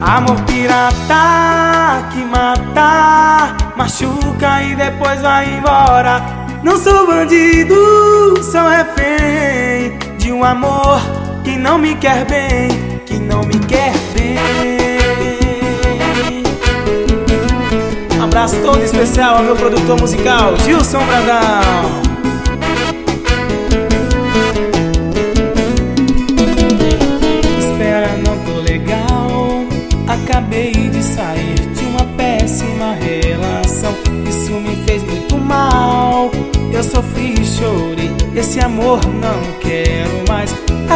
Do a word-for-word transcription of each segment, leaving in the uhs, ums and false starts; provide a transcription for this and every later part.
Amor pirata que mata, machuca e depois vai embora. Não sou bandido, sou refém de um amor que não me quer bem, que não me quer bem. Um abraço todo especial ao meu produtor musical, Gilson Brandão. Acabei de sair de uma péssima relação. Isso me fez muito mal. Eu sofri e chorei, esse amor não quero mais.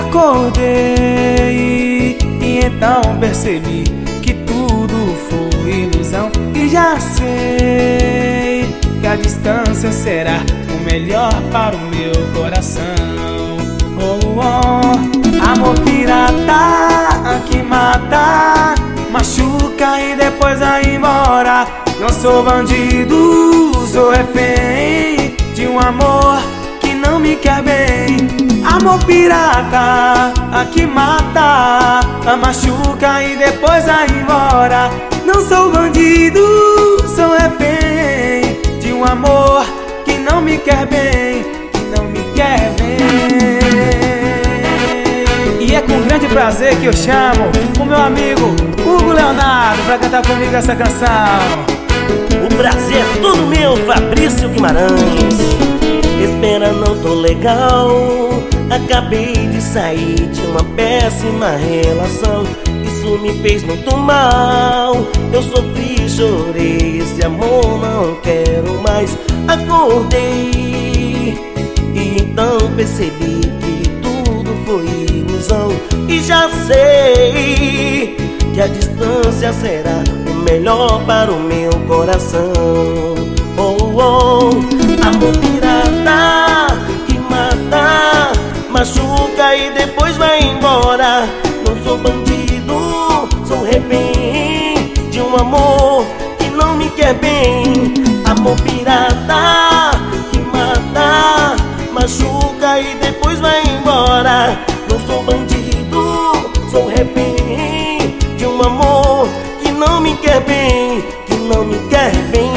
Acordei e então percebi que tudo foi ilusão. E já sei que a distância será o melhor para o meu coração. Oh, oh. Amor pirata que mata, machuca e depois vai embora. Não sou bandido, sou refém de um amor que não me quer bem. Amor pirata, que mata, machuca e depois vai embora. Não sou bandido, sou refém de um amor que não me quer bem, que não me quer bem. E é com grande prazer que eu chamo o meu amigo Hugo Leonardo pra cantar comigo essa canção. O prazer é todo meu, Fabrício Guimarães. Espera, não tô legal. Acabei de sair de uma péssima relação. Isso me fez muito mal. Eu sofri e chorei, esse amor não quero mais. Acordei e então percebi que tudo foi ilusão. E já sei que a distância será o melhor para o meu coração. Oh, oh. Amor pirata que mata, machuca e depois vai embora. Não sou bandido, sou refém de um amor que não me quer bem. Amor pirata que mata, machuca e depois vai embora. Não sou bandido, sou refém de um amor que não me quer bem, que não me quer bem.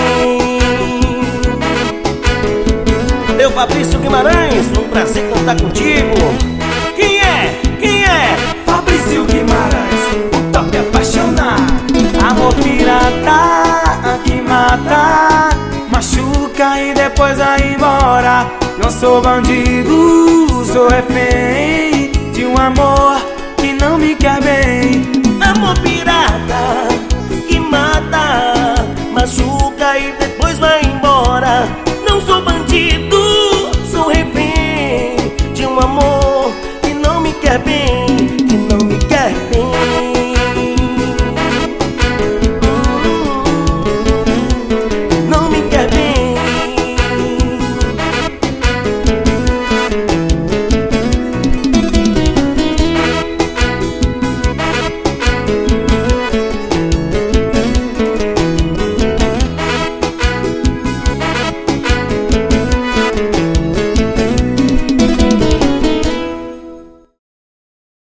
Meu Fabrício Guimarães, um prazer cantar contigo. Quem é? Quem é? Fabrício Guimarães, o top apaixonado. Amor pirata que mata, machuca e depois vai embora. Não sou bandido, sou refém de um amor que não me quer bem.